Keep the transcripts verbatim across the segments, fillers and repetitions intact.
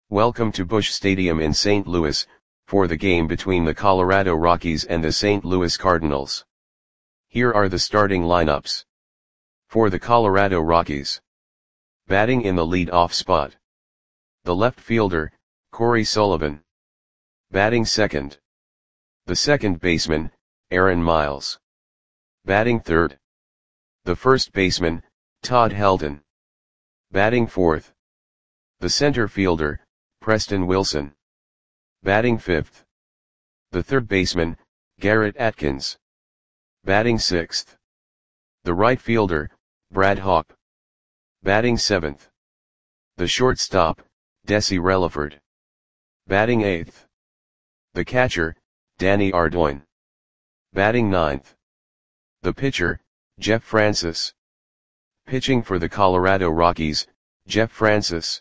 Welcome to Busch Stadium in Saint Louis, for the game between the Colorado Rockies and the Saint Louis Cardinals. Here are the starting lineups. For the Colorado Rockies. Batting in the lead-off spot. The left fielder, Corey Sullivan. Batting second. The second baseman, Aaron Miles. Batting third. The first baseman, Todd Helton. Batting fourth. The center fielder, Preston Wilson. Batting fifth. The third baseman, Garrett Atkins. Batting sixth. The right fielder, Brad Hawpe. Batting seventh. The shortstop, Desi Relaford. Batting eighth. The catcher, Danny Ardoin. Batting ninth. The pitcher, Jeff Francis. Pitching for the Colorado Rockies, Jeff Francis.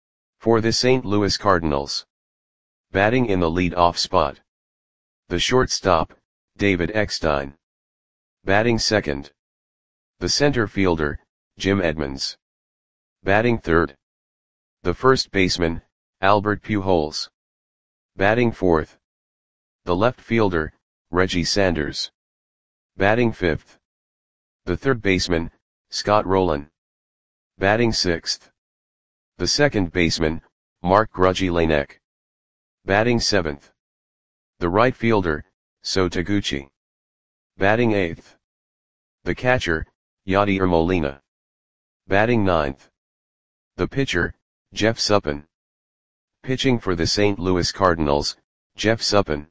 For the Saint Louis Cardinals. Batting in the lead-off spot. The shortstop, David Eckstein. Batting second. The center fielder, Jim Edmonds. Batting third. The first baseman, Albert Pujols. Batting fourth. The left fielder, Reggie Sanders. Batting fifth. The third baseman, Scott Rolen. Batting sixth. The second baseman, Mark Grudzielanek. Batting seventh. The right fielder, So Taguchi. Batting eighth. The catcher, Yadier Molina. Batting ninth. The pitcher, Jeff Suppan. Pitching for the Saint Louis Cardinals, Jeff Suppan.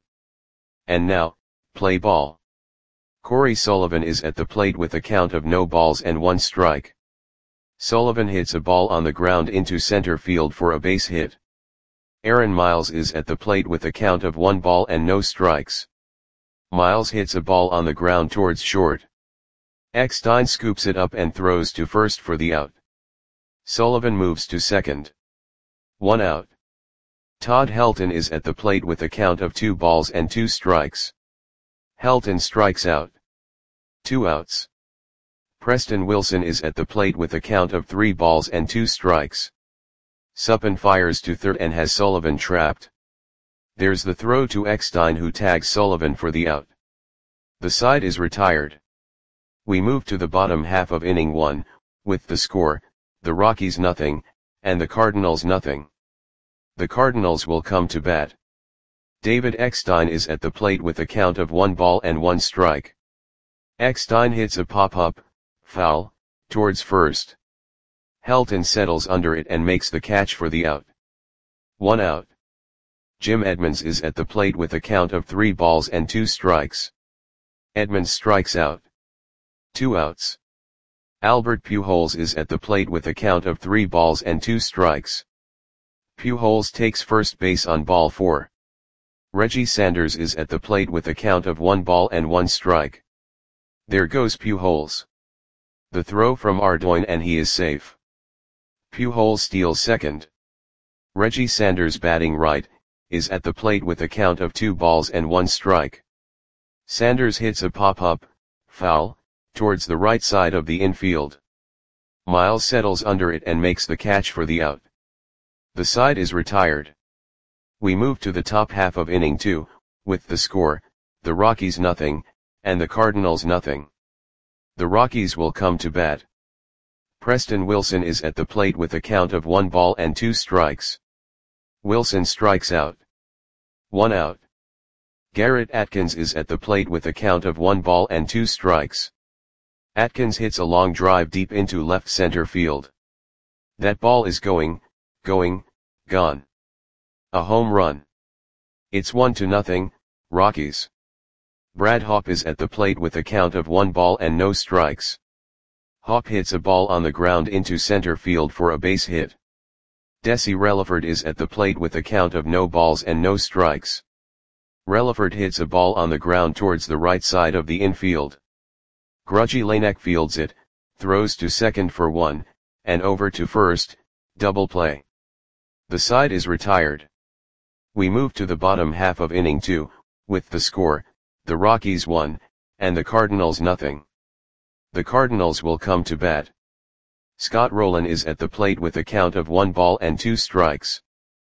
And now, play ball. Corey Sullivan is at the plate with a count of no balls and one strike. Sullivan hits a ball on the ground into center field for a base hit. Aaron Miles is at the plate with a count of one ball and no strikes. Miles hits a ball on the ground towards short. Eckstein scoops it up and throws to first for the out. Sullivan moves to second. One out. Todd Helton is at the plate with a count of two balls and two strikes. Helton strikes out. Two outs. Preston Wilson is at the plate with a count of three balls and two strikes. Suppan fires to third and has Sullivan trapped. There's the throw to Eckstein, who tags Sullivan for the out. The side is retired. We move to the bottom half of inning one, with the score, the Rockies nothing, and the Cardinals nothing. The Cardinals will come to bat. David Eckstein is at the plate with a count of one ball and one strike. Eckstein hits a pop-up, foul, towards first. Helton settles under it and makes the catch for the out. One out. Jim Edmonds is at the plate with a count of three balls and two strikes. Edmonds strikes out. Two outs. Albert Pujols is at the plate with a count of three balls and two strikes. Pujols takes first base on ball four. Reggie Sanders is at the plate with a count of one ball and one strike. There goes Pujols. The throw from Ardoin and he is safe. Pujols steals second. Reggie Sanders, batting right, is at the plate with a count of two balls and one strike. Sanders hits a pop-up, foul, towards the right side of the infield. Miles settles under it and makes the catch for the out. The side is retired. We move to the top half of inning two, with the score, the Rockies nothing, and the Cardinals nothing. The Rockies will come to bat. Preston Wilson is at the plate with a count of one ball and two strikes. Wilson strikes out. One out. Garrett Atkins is at the plate with a count of one ball and two strikes. Atkins hits a long drive deep into left center field. That ball is going, going, gone. A home run. It's one to nothing, Rockies. Brad Hawpe is at the plate with a count of one ball and no strikes. Hawpe hits a ball on the ground into center field for a base hit. Desi Relaford is at the plate with a count of no balls and no strikes. Relaford hits a ball on the ground towards the right side of the infield. Grudzielanek fields it, throws to second for one, and over to first, double play. The side is retired. We move to the bottom half of inning two, with the score, the Rockies one, and the Cardinals nothing. The Cardinals will come to bat. Scott Rolen is at the plate with a count of one ball and two strikes.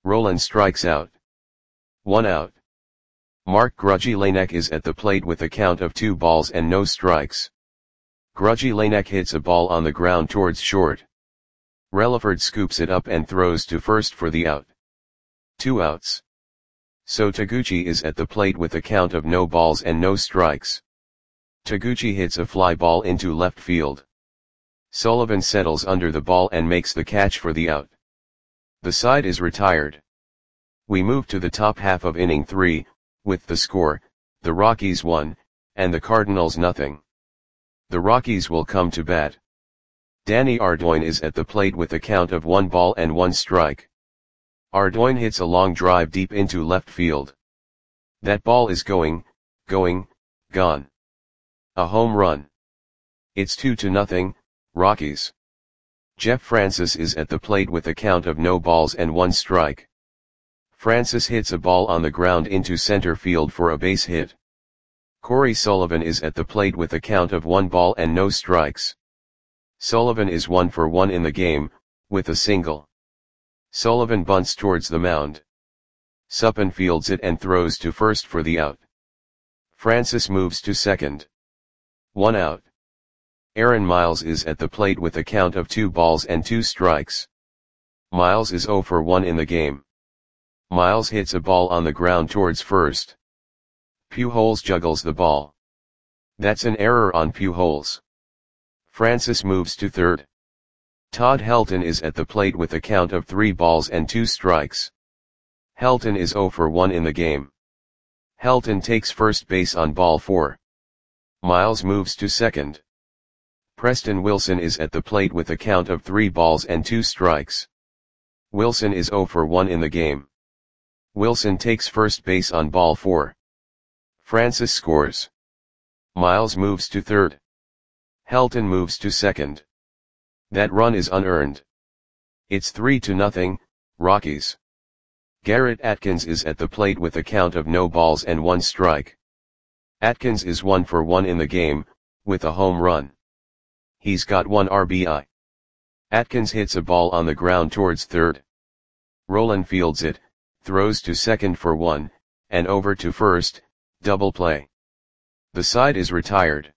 Roland strikes out. One out. Mark Grudzielanek is at the plate with a count of two balls and no strikes. Grudzielanek hits a ball on the ground towards short. Relaford scoops it up and throws to first for the out. Two outs. So Taguchi is at the plate with a count of no balls and no strikes. Taguchi hits a fly ball into left field. Sullivan settles under the ball and makes the catch for the out. The side is retired. We move to the top half of inning three, with the score, the Rockies one, and the Cardinals nothing. The Rockies will come to bat. Danny Ardoin is at the plate with a count of one ball and one strike. Ardoin hits a long drive deep into left field. That ball is going, going, gone. A home run. It's two to nothing, Rockies. Jeff Francis is at the plate with a count of no balls and one strike. Francis hits a ball on the ground into center field for a base hit. Corey Sullivan is at the plate with a count of one ball and no strikes. Sullivan is one for one in the game, with a single. Sullivan bunts towards the mound. Suppan fields it and throws to first for the out. Francis moves to second. One out. Aaron Miles is at the plate with a count of two balls and two strikes. Miles is zero for one in the game. Miles hits a ball on the ground towards first. Pujols juggles the ball. That's an error on Pujols. Francis moves to third. Todd Helton is at the plate with a count of three balls and two strikes. Helton is zero for one in the game. Helton takes first base on ball four. Miles moves to second. Preston Wilson is at the plate with a count of three balls and two strikes. Wilson is zero for one in the game. Wilson takes first base on ball four. Francis scores. Miles moves to third. Helton moves to second. That run is unearned. It's three to nothing, Rockies. Garrett Atkins is at the plate with a count of no balls and one strike. Atkins is one for one in the game, with a home run. He's got one R B I. Atkins hits a ball on the ground towards third. Roland fields it, throws to second for one, and over to first, double play. The side is retired.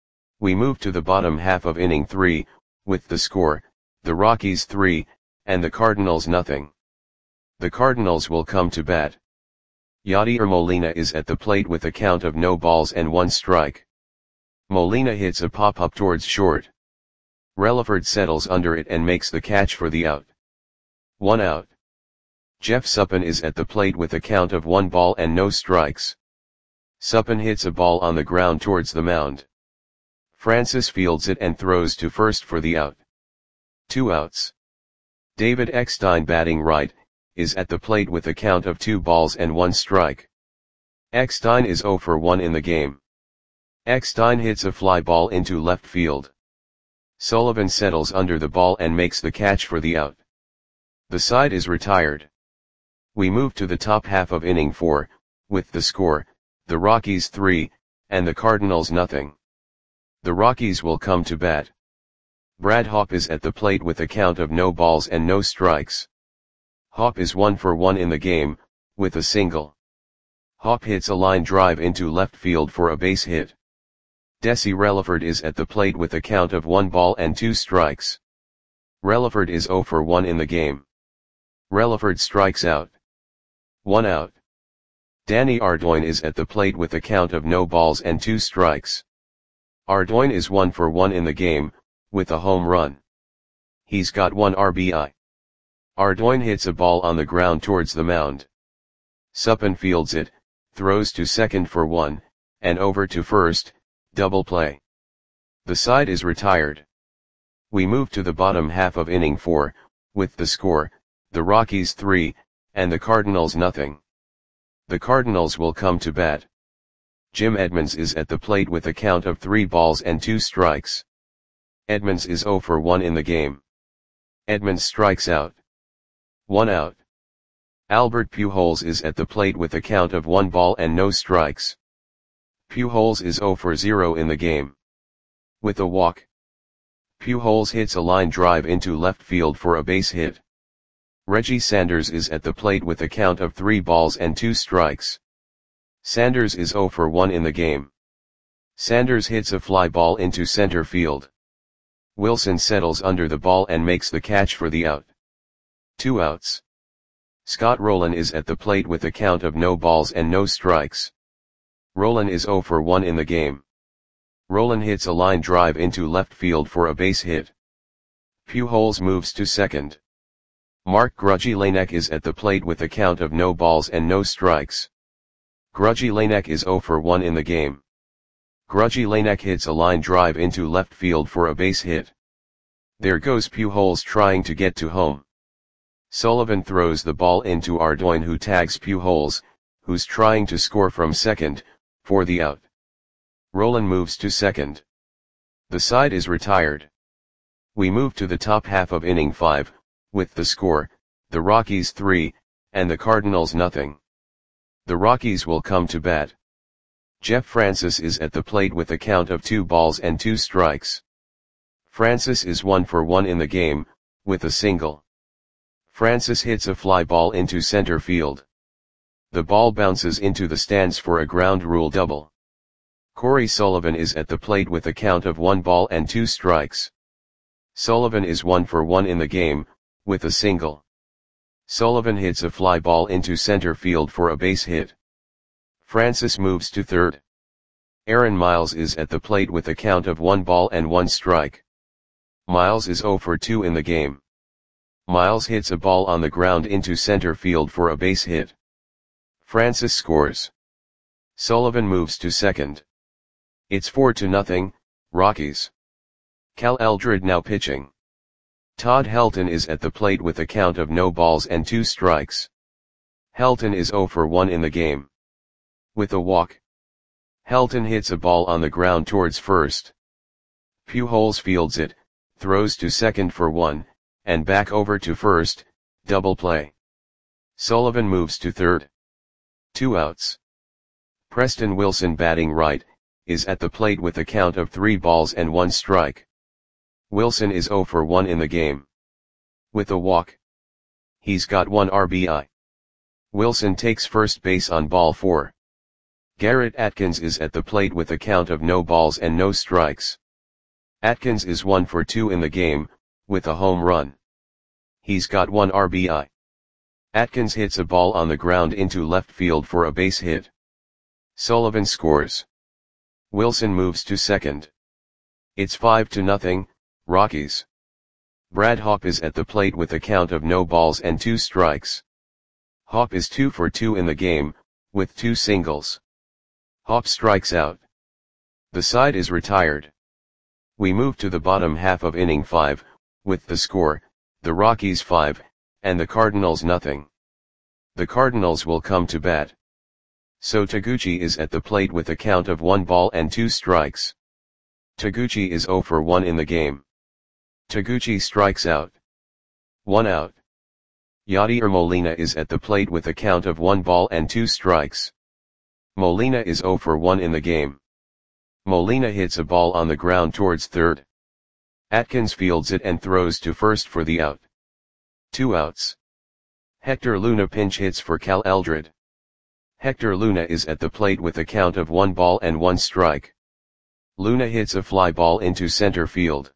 We move to the bottom half of inning three, with the score, the Rockies three, and the Cardinals nothing. The Cardinals will come to bat. Yadier Molina is at the plate with a count of no balls and one strike. Molina hits a pop-up towards short. Relaford settles under it and makes the catch for the out. One out. Jeff Suppan is at the plate with a count of one ball and no strikes. Suppan hits a ball on the ground towards the mound. Francis fields it and throws to first for the out. Two outs. David Eckstein, batting right, is at the plate with a count of two balls and one strike. Eckstein is zero for one in the game. Eckstein hits a fly ball into left field. Sullivan settles under the ball and makes the catch for the out. The side is retired. We move to the top half of inning four, with the score, the Rockies three, and the Cardinals nothing. The Rockies will come to bat. Brad Hawpe is at the plate with a count of no balls and no strikes. Hawpe is one for one in the game, with a single. Hawpe hits a line drive into left field for a base hit. Desi Relaford is at the plate with a count of one ball and two strikes. Relaford is zero for one in the game. Relaford strikes out. One out. Danny Ardoin is at the plate with a count of no balls and two strikes. Ardoin is one for one in the game, with a home run. He's got one R B I. Ardoin hits a ball on the ground towards the mound. Suppan fields it, throws to second for one, and over to first, double play. The side is retired. We move to the bottom half of inning four, with the score, the Rockies three, and the Cardinals nothing. The Cardinals will come to bat. Jim Edmonds is at the plate with a count of three balls and two strikes. Edmonds is zero for one in the game. Edmonds strikes out. One out. Albert Pujols is at the plate with a count of one ball and no strikes. Pujols is zero for zero in the game. With a walk. Pujols hits a line drive into left field for a base hit. Reggie Sanders is at the plate with a count of three balls and two strikes. Sanders is zero for one in the game. Sanders hits a fly ball into center field. Wilson settles under the ball and makes the catch for the out. Two outs. Scott Rolen is at the plate with a count of no balls and no strikes. Rolen is zero for one in the game. Rolen hits a line drive into left field for a base hit. Pujols moves to second. Mark Grudzielanek is at the plate with a count of no balls and no strikes. Grudzielanek is zero for one in the game. Grudzielanek hits a line drive into left field for a base hit. There goes Pujols trying to get to home. Sullivan throws the ball into Ardoin, who tags Pujols, who's trying to score from second, for the out. Rolen moves to second. The side is retired. We move to the top half of inning five, with the score, the Rockies three, and the Cardinals nothing. The Rockies will come to bat. Jeff Francis is at the plate with a count of two balls and two strikes. Francis is one for one in the game, with a single. Francis hits a fly ball into center field. The ball bounces into the stands for a ground rule double. Corey Sullivan is at the plate with a count of one ball and two strikes. Sullivan is one for one in the game, with a single. Sullivan hits a fly ball into center field for a base hit. Francis moves to third. Aaron Miles is at the plate with a count of one ball and one strike. Miles is zero for two in the game. Miles hits a ball on the ground into center field for a base hit. Francis scores. Sullivan moves to second. It's four to nothing, Rockies. Cal Eldred now pitching. Todd Helton is at the plate with a count of no balls and two strikes. Helton is zero for one in the game. With a walk. Helton hits a ball on the ground towards first. Pujols fields it, throws to second for one, and back over to first, double play. Sullivan moves to third. Two outs. Preston Wilson, batting right, is at the plate with a count of three balls and one strike. Wilson is zero for one in the game. With a walk. He's got one R B I. Wilson takes first base on ball four. Garrett Atkins is at the plate with a count of no balls and no strikes. Atkins is one for two in the game, with a home run. He's got one R B I. Atkins hits a ball on the ground into left field for a base hit. Sullivan scores. Wilson moves to second. It's five to nothing, Rockies. Brad Hawpe is at the plate with a count of no balls and two strikes. Hawpe is two for two in the game, with two singles. Hawpe strikes out. The side is retired. We move to the bottom half of inning five, with the score, the Rockies five, and the Cardinals nothing. The Cardinals will come to bat. So Taguchi is at the plate with a count of one ball and two strikes. Taguchi is zero for one in the game. Taguchi strikes out. One out. Yadier Molina is at the plate with a count of one ball and two strikes. Molina is zero for one in the game. Molina hits a ball on the ground towards third. Atkins fields it and throws to first for the out. Two outs. Hector Luna pinch hits for Cal Eldred. Hector Luna is at the plate with a count of one ball and one strike. Luna hits a fly ball into center field.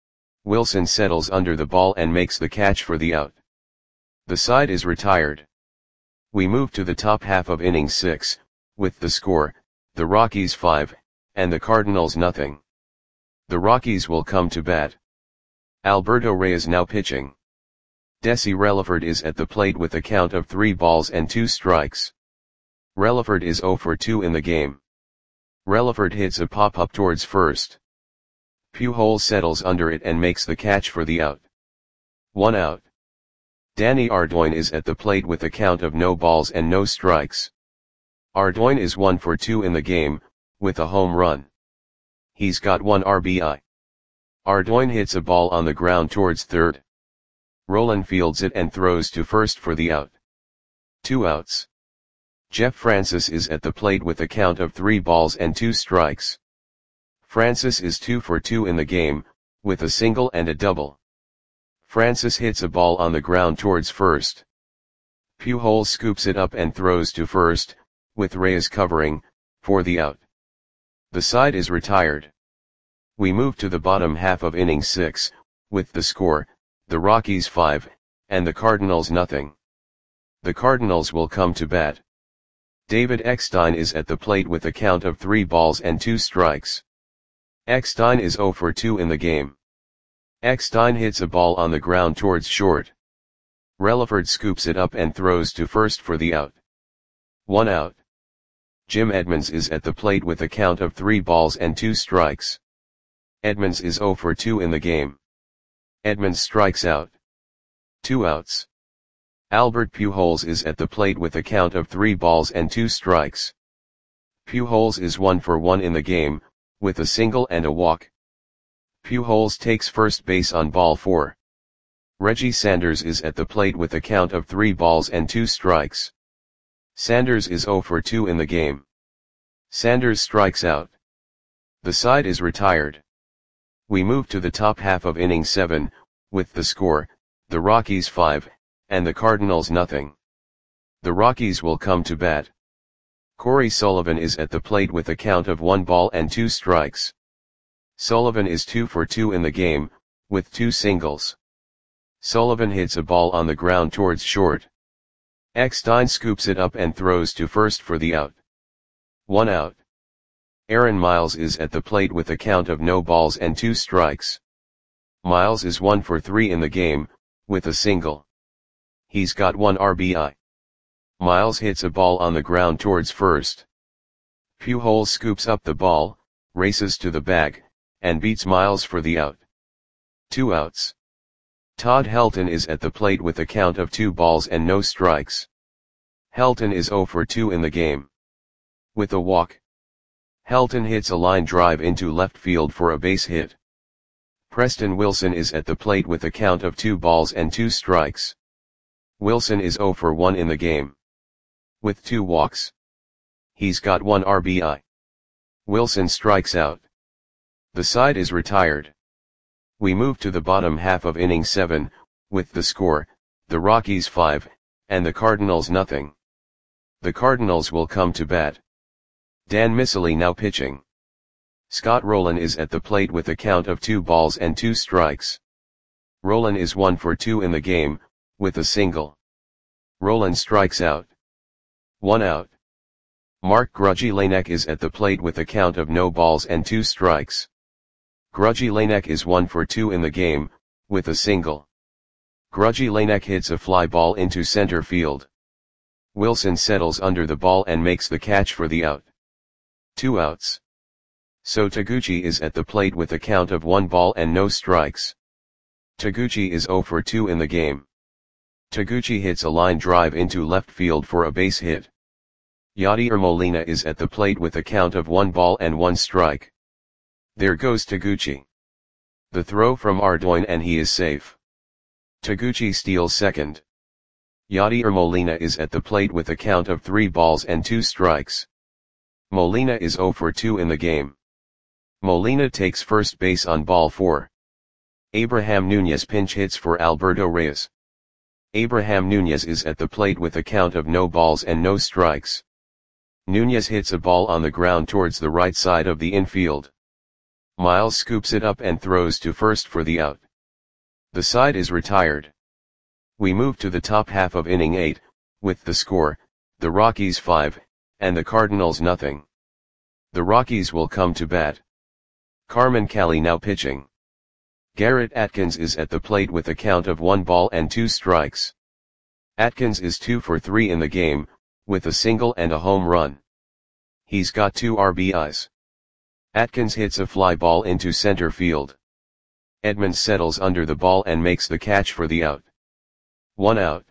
Wilson settles under the ball and makes the catch for the out. The side is retired. We move to the top half of inning six, with the score, the Rockies five, and the Cardinals nothing. The Rockies will come to bat. Alberto Reyes now pitching. Desi Relaford is at the plate with a count of three balls and two strikes. Relaford is zero for two in the game. Relaford hits a pop-up towards first. Pujols settles under it and makes the catch for the out. One out. Danny Ardoin is at the plate with a count of no balls and no strikes. Ardoin is one for two in the game, with a home run. He's got one R B I. Ardoin hits a ball on the ground towards third. Rolen fields it and throws to first for the out. Two outs. Jeff Francis is at the plate with a count of three balls and two strikes. Francis is two for two in the game, with a single and a double. Francis hits a ball on the ground towards first. Pujols scoops it up and throws to first, with Reyes covering, for the out. The side is retired. We move to the bottom half of inning six, with the score, the Rockies five, and the Cardinals nothing. The Cardinals will come to bat. David Eckstein is at the plate with a count of three balls and two strikes. Eckstein is zero for two in the game. Eckstein hits a ball on the ground towards short. Relaford scoops it up and throws to first for the out. One out. Jim Edmonds is at the plate with a count of three balls and two strikes. Edmonds is zero for two in the game. Edmonds strikes out. Two outs. Albert Pujols is at the plate with a count of three balls and two strikes. Pujols is one for one in the game, with a single and a walk. Pujols takes first base on ball four. Reggie Sanders is at the plate with a count of three balls and two strikes. Sanders is zero for two in the game. Sanders strikes out. The side is retired. We move to the top half of inning seven, with the score, the Rockies five, and the Cardinals nothing. The Rockies will come to bat. Corey Sullivan is at the plate with a count of one ball and two strikes. Sullivan is two for two in the game, with two singles. Sullivan hits a ball on the ground towards short. Eckstein scoops it up and throws to first for the out. One out. Aaron Miles is at the plate with a count of no balls and two strikes. Miles is one for three in the game, with a single. He's got one R B I. Miles hits a ball on the ground towards first. Pujols scoops up the ball, races to the bag, and beats Miles for the out. Two outs. Todd Helton is at the plate with a count of two balls and no strikes. Helton is zero for two in the game. With a walk. Helton hits a line drive into left field for a base hit. Preston Wilson is at the plate with a count of two balls and two strikes. Wilson is zero for one in the game. With two walks. He's got one R B I. Wilson strikes out. The side is retired. We move to the bottom half of inning seven, with the score, the Rockies five, and the Cardinals nothing. The Cardinals will come to bat. Dan Miceli now pitching. Scott Rowland is at the plate with a count of two balls and two strikes. Rowland is one for two in the game, with a single. Rowland strikes out. One out. Mark Grudzielanek is at the plate with a count of no balls and two strikes. Grudzielanek is one for two in the game, with a single. Grudzielanek hits a fly ball into center field. Wilson settles under the ball and makes the catch for the out. Two outs. So Taguchi is at the plate with a count of one ball and no strikes. Taguchi is zero for two in the game. Taguchi hits a line drive into left field for a base hit. Yadier Molina is at the plate with a count of one ball and one strike. There goes Taguchi. The throw from Ardoin and he is safe. Taguchi steals second. Yadier Molina is at the plate with a count of three balls and two strikes. Molina is zero for two in the game. Molina takes first base on ball four. Abraham Nunez pinch hits for Alberto Reyes. Abraham Nunez is at the plate with a count of no balls and no strikes. Nunez hits a ball on the ground towards the right side of the infield. Miles scoops it up and throws to first for the out. The side is retired. We move to the top half of inning eight, with the score, the Rockies five, and the Cardinals nothing. The Rockies will come to bat. Carmen Cali now pitching. Garrett Atkins is at the plate with a count of one ball and two strikes. Atkins is two for three in the game, with a single and a home run. He's got two R B Is. Atkins hits a fly ball into center field. Edmonds settles under the ball and makes the catch for the out. One out.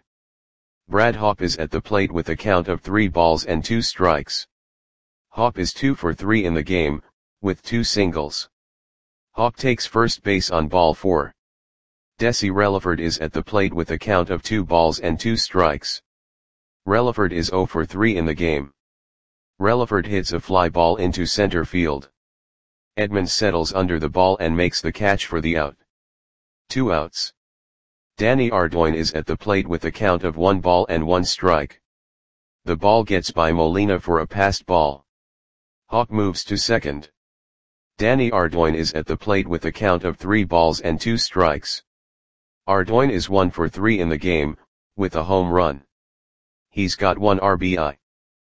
Brad Hawpe is at the plate with a count of three balls and two strikes. Hawpe is two for three in the game, with two singles. Hawpe takes first base on ball four. Desi Relaford is at the plate with a count of two balls and two strikes. Relaford is zero for three in the game. Relaford hits a fly ball into center field. Edmonds settles under the ball and makes the catch for the out. Two outs. Danny Ardoin is at the plate with a count of one ball and one strike. The ball gets by Molina for a passed ball. Hawk moves to second. Danny Ardoin is at the plate with a count of three balls and two strikes. Ardoin is one for three in the game, with a home run. He's got one R B I.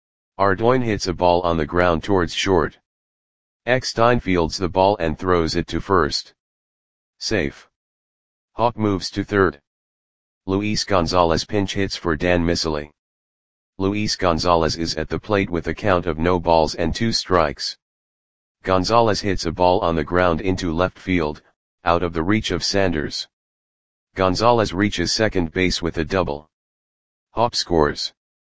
Ardoin hits a ball on the ground towards short. Eckstein fields the ball and throws it to first. Safe. Hawk moves to third. Luis Gonzalez pinch hits for Dan Miceli. Luis Gonzalez is at the plate with a count of no balls and two strikes. Gonzalez hits a ball on the ground into left field, out of the reach of Sanders. Gonzalez reaches second base with a double. Hawk scores.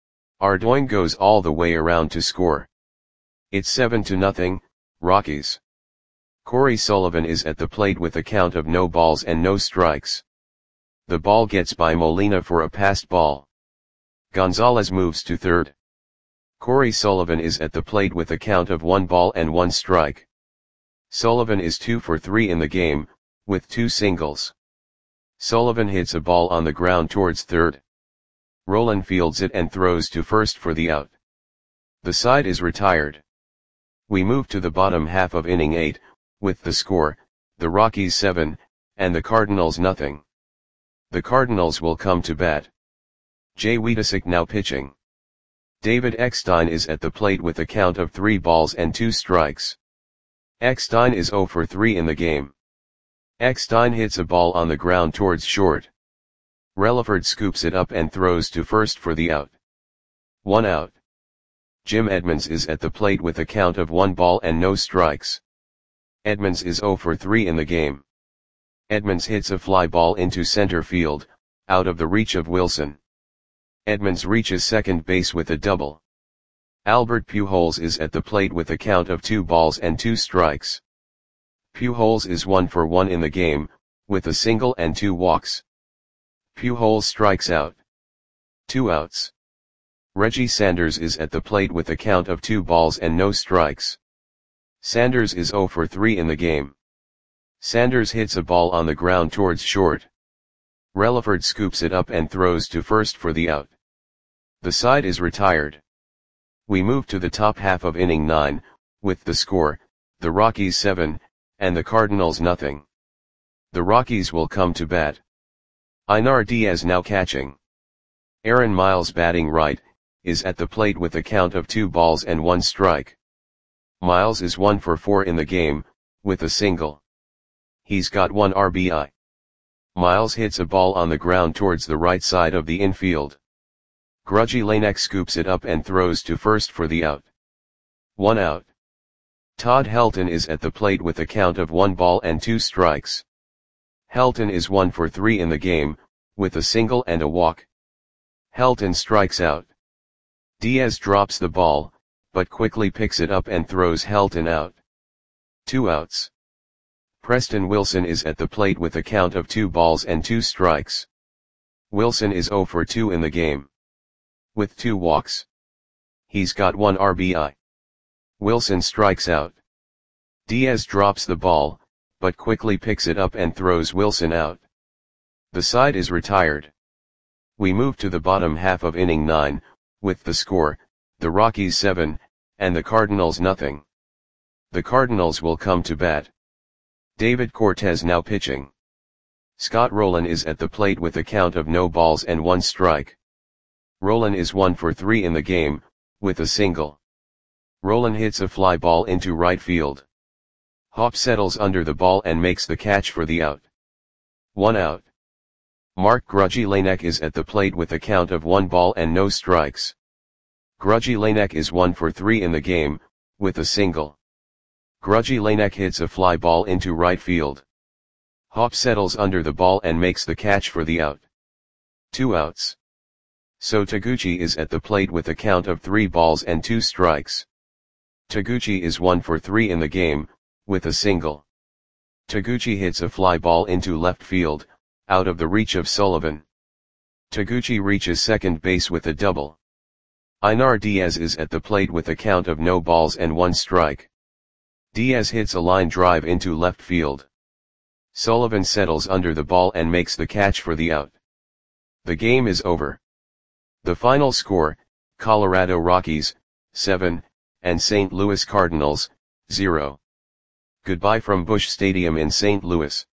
Ardoin goes all the way around to score. It's seven to nothing, Rockies. Corey Sullivan is at the plate with a count of no balls and no strikes. The ball gets by Molina for a passed ball. Gonzalez moves to third. Corey Sullivan is at the plate with a count of one ball and one strike. Sullivan is two for three in the game, with two singles. Sullivan hits a ball on the ground towards third. Rolen fields it and throws to first for the out. The side is retired. We move to the bottom half of inning eight, with the score, the Rockies seven, and the Cardinals nothing. The Cardinals will come to bat. Jay Wiedesick now pitching. David Eckstein is at the plate with a count of three balls and two strikes. Eckstein is zero for three in the game. Eckstein hits a ball on the ground towards short. Relaford scoops it up and throws to first for the out. One out. Jim Edmonds is at the plate with a count of one ball and no strikes. Edmonds is zero for three in the game. Edmonds hits a fly ball into center field, out of the reach of Wilson. Edmonds reaches second base with a double. Albert Pujols is at the plate with a count of two balls and two strikes. Pujols is one for one in the game, with a single and two walks. Pujols strikes out. Two outs. Reggie Sanders is at the plate with a count of two balls and no strikes. Sanders is zero for three in the game. Sanders hits a ball on the ground towards short. Relaford scoops it up and throws to first for the out. The side is retired. We move to the top half of inning nine, with the score, the Rockies seven, and the Cardinals nothing. The Rockies will come to bat. Einar Diaz now catching. Aaron Miles batting right, is at the plate with a count of two balls and one strike. Miles is one for four in the game, with a single. He's got one R B I. Miles hits a ball on the ground towards the right side of the infield. Grudgy Lanek scoops it up and throws to first for the out. One out. Todd Helton is at the plate with a count of one ball and two strikes. Helton is one for three in the game, with a single and a walk. Helton strikes out. Diaz drops the ball, but quickly picks it up and throws Helton out. Two outs. Preston Wilson is at the plate with a count of two balls and two strikes. Wilson is zero for two in the game, with two walks. He's got one R B I. Wilson strikes out. Diaz drops the ball, but quickly picks it up and throws Wilson out. The side is retired. We move to the bottom half of inning nine, with the score, the Rockies seven, and the Cardinals nothing. The Cardinals will come to bat. David Cortez now pitching. Scott Rolen is at the plate with a count of no balls and one strike. Rolen is one for three in the game, with a single. Rolen hits a fly ball into right field. Hop settles under the ball and makes the catch for the out. One out. Mark Grudgy Lanek is at the plate with a count of one ball and no strikes. Grudgy Lanek is one for three in the game, with a single. Grudgy Lanek hits a fly ball into right field. Hop settles under the ball and makes the catch for the out. Two outs. So Taguchi is at the plate with a count of three balls and two strikes. Taguchi is one for three in the game, with a single. Taguchi hits a fly ball into left field, out of the reach of Sullivan. Taguchi reaches second base with a double. Einar Diaz is at the plate with a count of no balls and one strike. Diaz hits a line drive into left field. Sullivan settles under the ball and makes the catch for the out. The game is over. The final score, Colorado Rockies, seven, and Saint Louis Cardinals, zero. Goodbye from Busch Stadium in Saint Louis.